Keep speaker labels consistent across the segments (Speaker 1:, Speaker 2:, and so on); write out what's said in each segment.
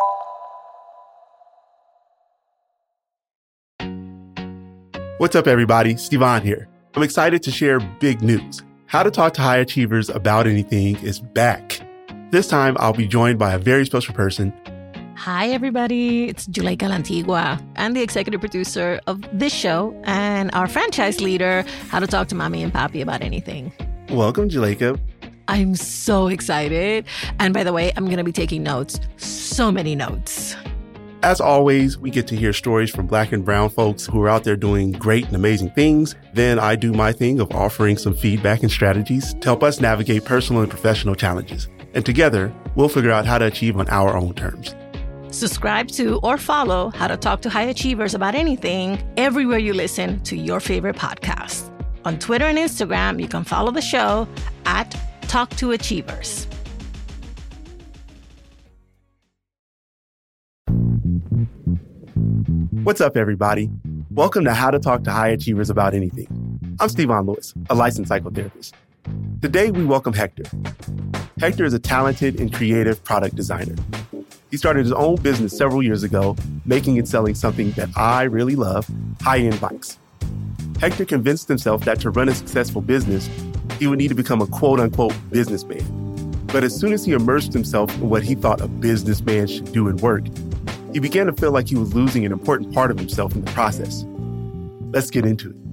Speaker 1: What's up, everybody? Stevan here. I'm excited to share big news. How to Talk to High Achievers About Anything is back. This time, I'll be joined by a very special person.
Speaker 2: Hi, everybody. It's Juleyka Lantigua. I'm the executive producer of this show and our franchise leader, How to Talk to Mommy and Papi About Anything.
Speaker 1: Welcome, Juleyka.
Speaker 2: I'm so excited. And by the way, I'm going to be taking notes. So many notes.
Speaker 1: As always, we get to hear stories from Black and brown folks who are out there doing great and amazing things. Then I do my thing of offering some feedback and strategies to help us navigate personal and professional challenges. And together, we'll figure out how to achieve on our own terms.
Speaker 2: Subscribe to or follow How to Talk to High Achievers About Anything everywhere you listen to your favorite podcast. On Twitter and Instagram, you can follow the show at Talk to Achievers.
Speaker 1: What's up, everybody? Welcome to How to Talk to High Achievers About Anything. I'm Stevan Lewis, a licensed psychotherapist. Today, we welcome Hector. Hector is a talented and creative product designer. He started his own business several years ago, making and selling something that I really love, high-end bikes. Hector convinced himself that to run a successful business, he would need to become a quote-unquote businessman. But as soon as he immersed himself in what he thought a businessman should do and work, he began to feel like he was losing an important part of himself in the process. Let's get into it.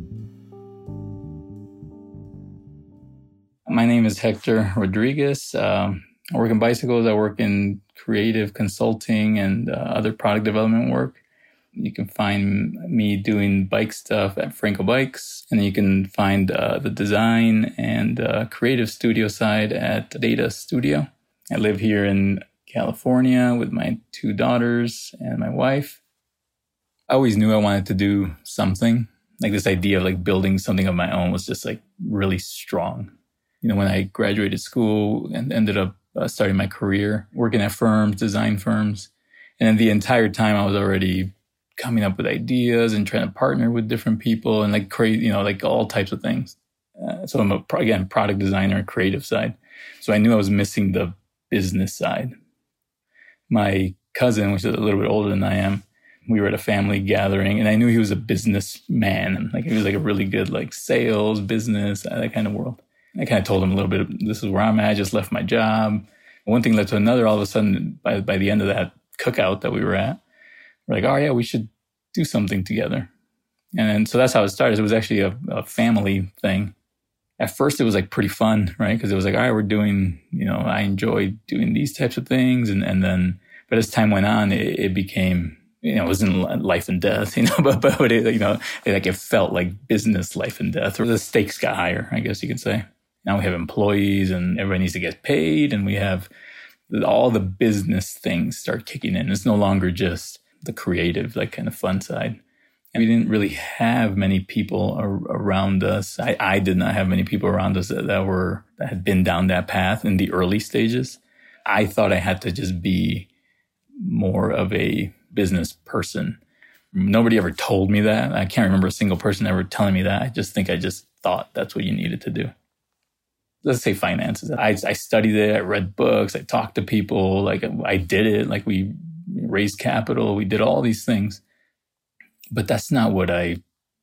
Speaker 3: My name is Hector Rodriguez. I work in bicycles. I work in creative consulting and other product development work. You can find me doing bike stuff at Franco Bikes, and you can find the design and creative studio side at Data Studio. I live here in California with my 2 daughters and my wife. I always knew I wanted to do something. Like this idea of like building something of my own was just like really strong. You know, when I graduated school and ended up starting my career, working at firms, design firms. And then the entire time I was already coming up with ideas and trying to partner with different people and like crazy, you know, like all types of things. So I'm again, product designer, creative side. So I knew I was missing the business side. My cousin, which is a little bit older than I am, we were at a family gathering and I knew he was a businessman. Like he was like a really good like sales, business, that kind of world. I kind of told him a little bit, this is where I'm at. I just left my job. One thing led to another. All of a sudden, by the end of that cookout that we were at, we're like, oh yeah, we should do something together. And so that's how it started. It was actually a family thing. At first, it was like pretty fun, right? Because it was like, all right, we're doing, you know, I enjoy doing these types of things. And then, but as time went on, it became, you know, it wasn't life and death, you know, but it, you know, it felt like business life and death, or the stakes got higher, I guess you could say. Now we have employees and everybody needs to get paid, and we have all the business things start kicking in. It's no longer just the creative, like kind of fun side. And we didn't really have many people around us. I did not have many people around us that had been down that path in the early stages. I thought I had to just be more of a business person. Nobody ever told me that. I can't remember a single person ever telling me that. I just think I just thought that's what you needed to do. Let's say finances. I studied it. I read books. I talked to people. Like I did it. Like we raised capital. We did all these things. But that's not what I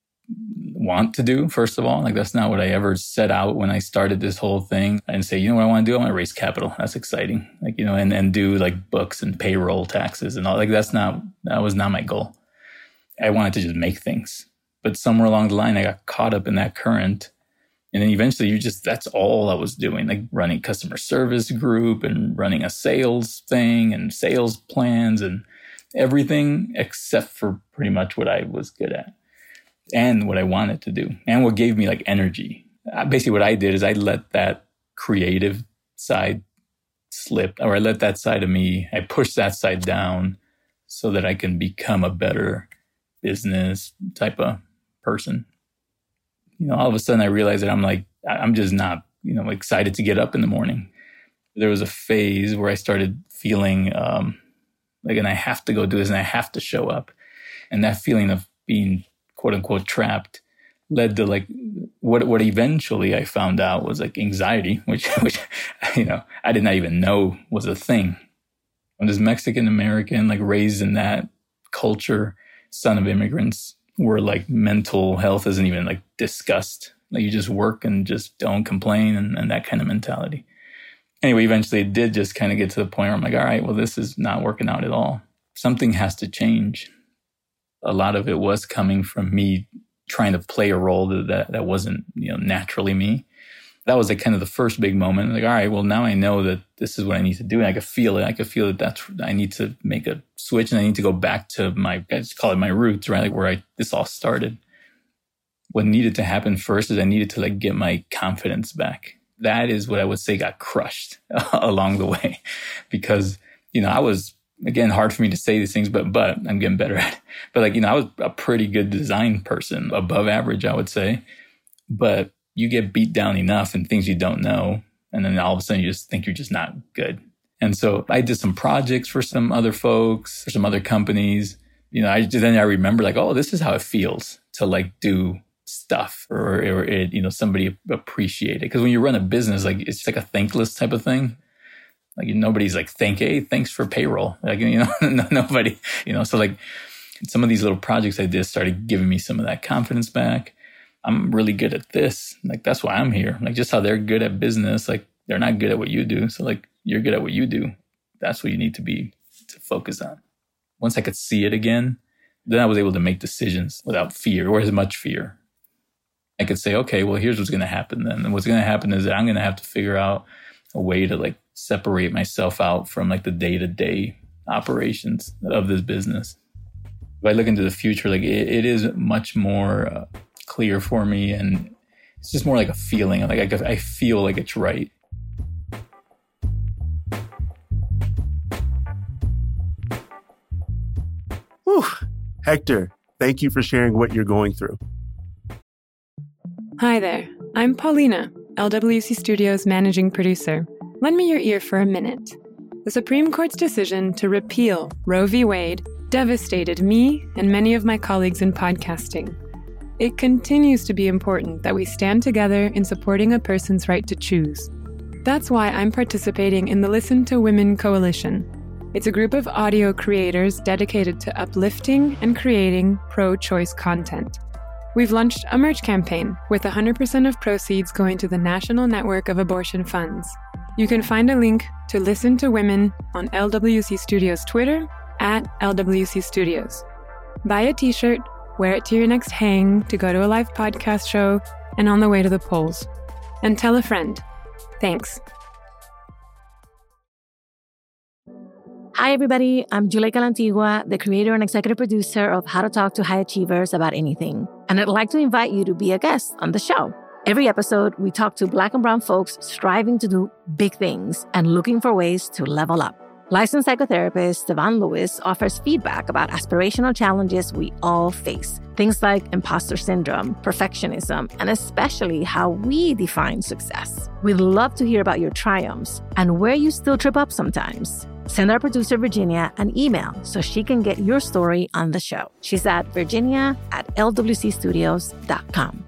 Speaker 3: want to do, first of all. Like that's not what I ever set out when I started this whole thing. And say, you know what I want to do? I want to raise capital. That's exciting. Like, you know, and do like books and payroll taxes and all. Like that was not my goal. I wanted to just make things. But somewhere along the line, I got caught up in that current. And then eventually that's all I was doing, like running customer service group and running a sales thing and sales plans and everything except for pretty much what I was good at and what I wanted to do and what gave me like energy. Basically what I did is I let that creative side slip, or I let that side of me, I pushed that side down so that I can become a better business type of person. You know, all of a sudden I realized that I'm just not, you know, excited to get up in the morning. There was a phase where I started feeling like, and I have to go do this and I have to show up. And that feeling of being quote unquote trapped led to like what eventually I found out was like anxiety, which, you know, I did not even know was a thing. I'm this Mexican American, like raised in that culture, son of immigrants, where like mental health isn't even like discussed. Like you just work and just don't complain and that kind of mentality. Anyway, eventually it did just kind of get to the point where I'm like, all right, well, this is not working out at all. Something has to change. A lot of it was coming from me trying to play a role that wasn't, naturally me. That was like kind of the first big moment. Like, all right, well, now I know that this is what I need to do. And I could feel it. I could feel that I need to make a switch and I need to go back to I just call it my roots, right? Like where this all started. What needed to happen first is I needed to like get my confidence back. That is what I would say got crushed along the way because, I was, again, hard for me to say these things, but I'm getting better at it. But like, I was a pretty good design person, above average, I would say. But you get beat down enough in things you don't know. And then all of a sudden you just think you're just not good. And so I did some projects for some other folks, for some other companies. I remember like, oh, this is how it feels to like do stuff or somebody appreciate it. Because when you run a business, like it's like a thankless type of thing. Like nobody's like, thanks for payroll. Like, nobody, so like some of these little projects I did started giving me some of that confidence back. I'm really good at this. Like, that's why I'm here. Like just how they're good at business, like they're not good at what you do. So like you're good at what you do. That's what you need to focus on. Once I could see it again, then I was able to make decisions without fear or as much fear. I could say, okay, well, here's what's going to happen then. And what's going to happen is that I'm going to have to figure out a way to like separate myself out from like the day-to-day operations of this business. If I look into the future, like it is much more clear for me, and it's just more like a feeling. Like I feel like it's right.
Speaker 1: Whew. Hector, thank you for sharing what you're going through.
Speaker 4: Hi there, I'm Paulina, LWC Studios managing producer. Lend me your ear for a minute. The Supreme Court's decision to repeal Roe v. Wade devastated me and many of my colleagues in podcasting. It continues to be important that we stand together in supporting a person's right to choose. That's why I'm participating in the Listen to Women Coalition. It's a group of audio creators dedicated to uplifting and creating pro-choice content. We've launched a merch campaign with 100% of proceeds going to the National Network of Abortion Funds. You can find a link to Listen to Women on LWC Studios Twitter @LWC Studios. Buy a t-shirt, wear it to your next hang, to go to a live podcast show, and on the way to the polls. And tell a friend. Thanks.
Speaker 2: Hi, everybody. I'm Juleyka Lantigua, the creator and executive producer of How to Talk to High Achievers About Anything. And I'd like to invite you to be a guest on the show. Every episode, we talk to Black and brown folks striving to do big things and looking for ways to level up. Licensed psychotherapist Stevan Lewis offers feedback about aspirational challenges we all face. Things like imposter syndrome, perfectionism, and especially how we define success. We'd love to hear about your triumphs and where you still trip up sometimes. Send our producer, Virginia, an email so she can get your story on the show. She's at virginia@lwcstudios.com.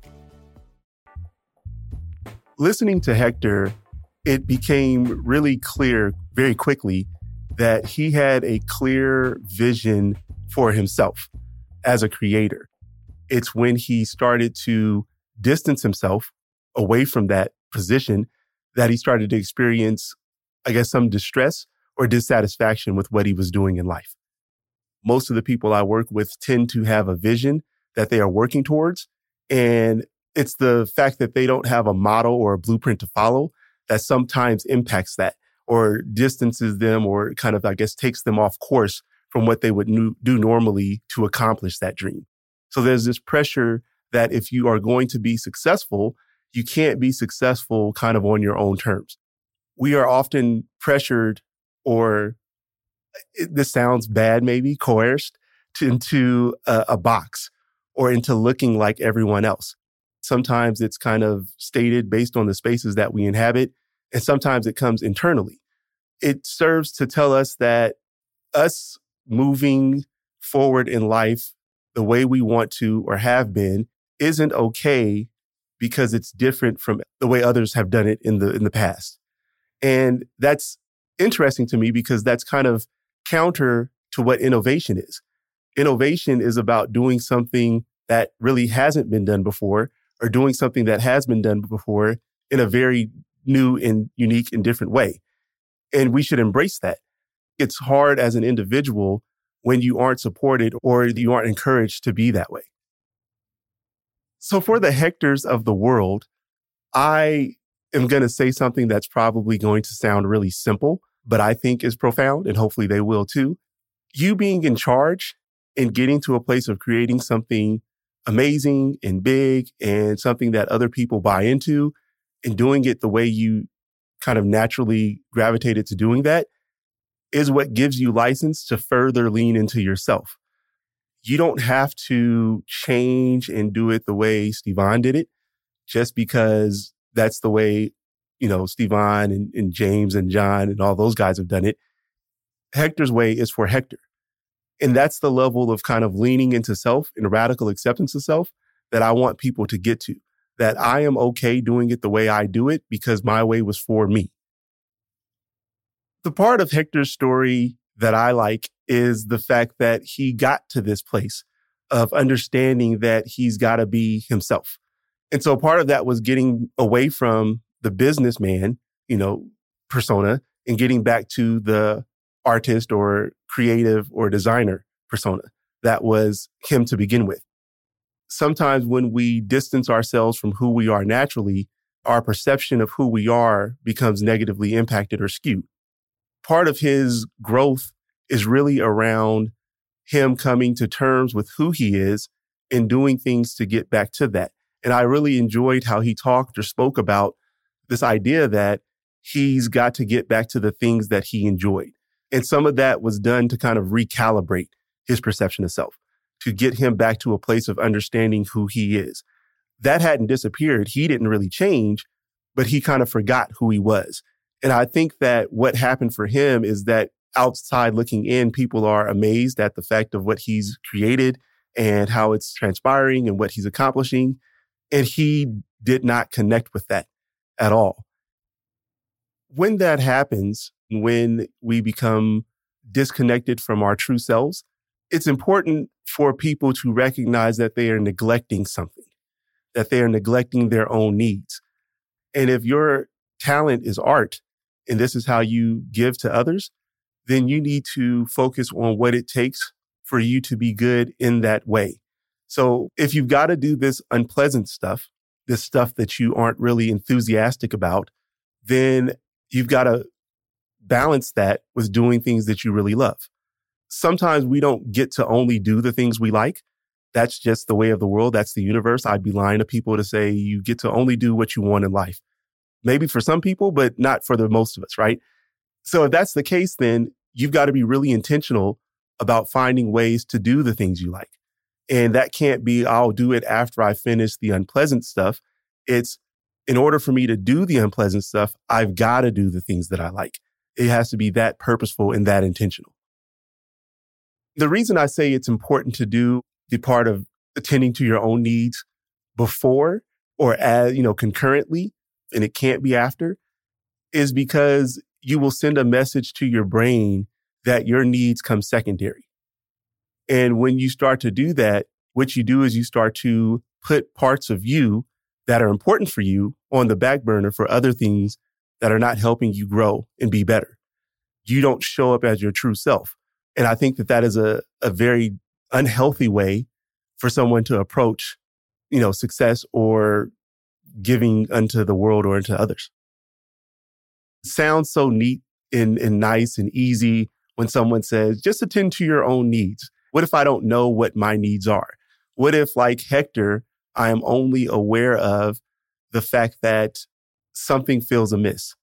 Speaker 1: Listening to Hector, it became really clear very quickly that he had a clear vision for himself as a creator. It's when he started to distance himself away from that position that he started to experience, I guess, some distress or dissatisfaction with what he was doing in life. Most of the people I work with tend to have a vision that they are working towards, and it's the fact that they don't have a model or a blueprint to follow that sometimes impacts that or distances them or kind of, I guess, takes them off course from what they would do normally to accomplish that dream. So there's this pressure that if you are going to be successful, you can't be successful kind of on your own terms. We are often pressured, or this sounds bad, maybe coerced into a box or into looking like everyone else. Sometimes it's kind of stated based on the spaces that we inhabit, and sometimes it comes internally. It serves to tell us that us moving forward in life the way we want to or have been isn't okay because it's different from the way others have done it in the past. And that's interesting to me because that's kind of counter to what innovation is. Innovation is about doing something that really hasn't been done before or doing something that has been done before in a very new and unique and different way. And we should embrace that. It's hard as an individual when you aren't supported or you aren't encouraged to be that way. So for the Hectors of the world, I am going to say something that's probably going to sound really simple, but I think is profound, and hopefully they will too. You being in charge and getting to a place of creating something amazing and big and something that other people buy into and doing it the way you kind of naturally gravitated to doing that is what gives you license to further lean into yourself. You don't have to change and do it the way Stephen did it just because that's the way, Stephen and James and John and all those guys have done it. Hector's way is for Hector. And that's the level of kind of leaning into self and radical acceptance of self that I want people to get to, that I am okay doing it the way I do it because my way was for me. The part of Hector's story that I like is the fact that he got to this place of understanding that he's got to be himself. And so part of that was getting away from the businessman, persona and getting back to the artist or creative or designer persona that was him to begin with. Sometimes when we distance ourselves from who we are naturally, our perception of who we are becomes negatively impacted or skewed. Part of his growth is really around him coming to terms with who he is and doing things to get back to that. And I really enjoyed how he talked or spoke about this idea that he's got to get back to the things that he enjoyed. And some of that was done to kind of recalibrate his perception of self, to get him back to a place of understanding who he is. That hadn't disappeared. He didn't really change, but he kind of forgot who he was. And I think that what happened for him is that outside looking in, people are amazed at the fact of what he's created and how it's transpiring and what he's accomplishing. And he did not connect with that at all. When that happens, when we become disconnected from our true selves, it's important for people to recognize that they are neglecting something, that they are neglecting their own needs. And if your talent is art, and this is how you give to others, then you need to focus on what it takes for you to be good in that way. So if you've got to do this unpleasant stuff, this stuff that you aren't really enthusiastic about, then you've got to balance that with doing things that you really love. Sometimes we don't get to only do the things we like. That's just the way of the world. That's the universe. I'd be lying to people to say you get to only do what you want in life. Maybe for some people, but not for the most of us, right? So if that's the case, then you've got to be really intentional about finding ways to do the things you like. And that can't be, I'll do it after I finish the unpleasant stuff. It's in order for me to do the unpleasant stuff, I've got to do the things that I like. It has to be that purposeful and that intentional. The reason I say it's important to do the part of attending to your own needs before or as, concurrently, and it can't be after, is because you will send a message to your brain that your needs come secondary. And when you start to do that, what you do is you start to put parts of you that are important for you on the back burner for other things that are not helping you grow and be better. You don't show up as your true self. And I think that is a very unhealthy way for someone to approach, success or giving unto the world or unto others. It sounds so neat and nice and easy when someone says, just attend to your own needs. What if I don't know what my needs are? What if, like Hector, I am only aware of the fact that something feels amiss?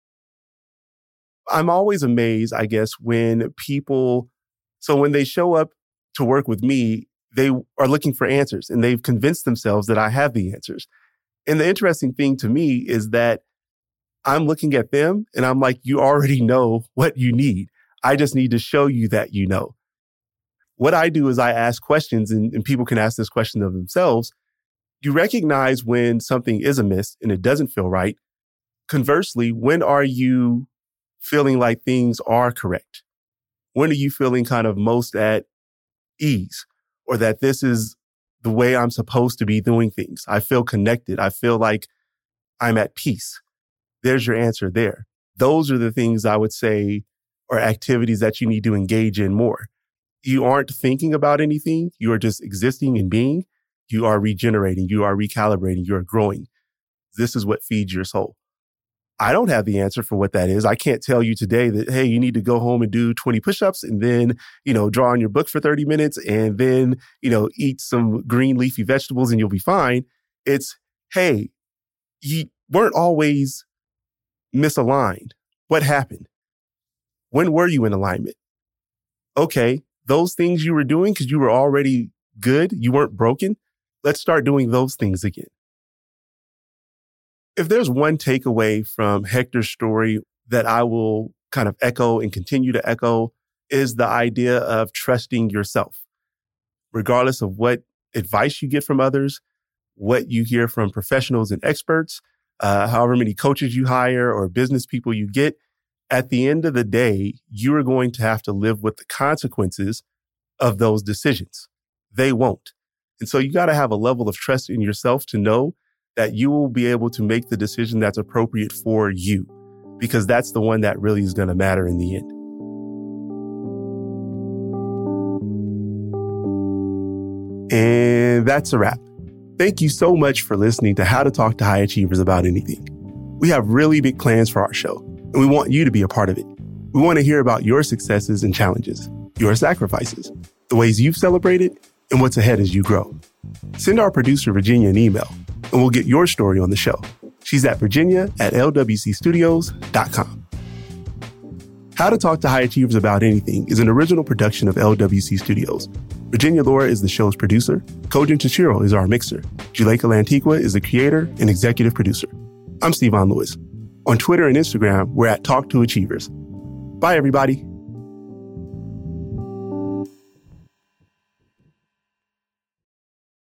Speaker 1: I'm always amazed, I guess, when when they show up to work with me, they are looking for answers and they've convinced themselves that I have the answers. And the interesting thing to me is that I'm looking at them and I'm like, you already know what you need. I just need to show you that you know. What I do is I ask questions and people can ask this question of themselves. You recognize when something is amiss and it doesn't feel right. Conversely, when are you feeling like things are correct? When are you feeling kind of most at ease, or that this is the way I'm supposed to be doing things? I feel connected. I feel like I'm at peace. There's your answer there. Those are the things I would say are activities that you need to engage in more. You aren't thinking about anything. You are just existing and being. You are regenerating. You are recalibrating. You are growing. This is what feeds your soul. I don't have the answer for what that is. I can't tell you today that, hey, you need to go home and do 20 push-ups and then, draw on your book for 30 minutes and then, eat some green leafy vegetables and you'll be fine. It's, hey, you weren't always misaligned. What happened? When were you in alignment? Okay, those things you were doing because you were already good, you weren't broken. Let's start doing those things again. If there's one takeaway from Hector's story that I will kind of echo and continue to echo, is the idea of trusting yourself. Regardless of what advice you get from others, what you hear from professionals and experts, however many coaches you hire or business people you get, at the end of the day, you are going to have to live with the consequences of those decisions. They won't. And so you got to have a level of trust in yourself to know that you will be able to make the decision that's appropriate for you, because that's the one that really is going to matter in the end. And that's a wrap. Thank you so much for listening to How to Talk to High Achievers About Anything. We have really big plans for our show, and we want you to be a part of it. We want to hear about your successes and challenges, your sacrifices, the ways you've celebrated, and what's ahead as you grow. Send our producer, Virginia, an email, and we'll get your story on the show. She's at virginia@lwcstudios.com. How to Talk to High Achievers About Anything is an original production of LWC Studios. Virginia Laura is the show's producer. Kojin Tashiro is our mixer. Juleka Lantigua is the creator and executive producer. I'm Stevan Lewis. On Twitter and Instagram, we're at Talk to Achievers. Bye, everybody.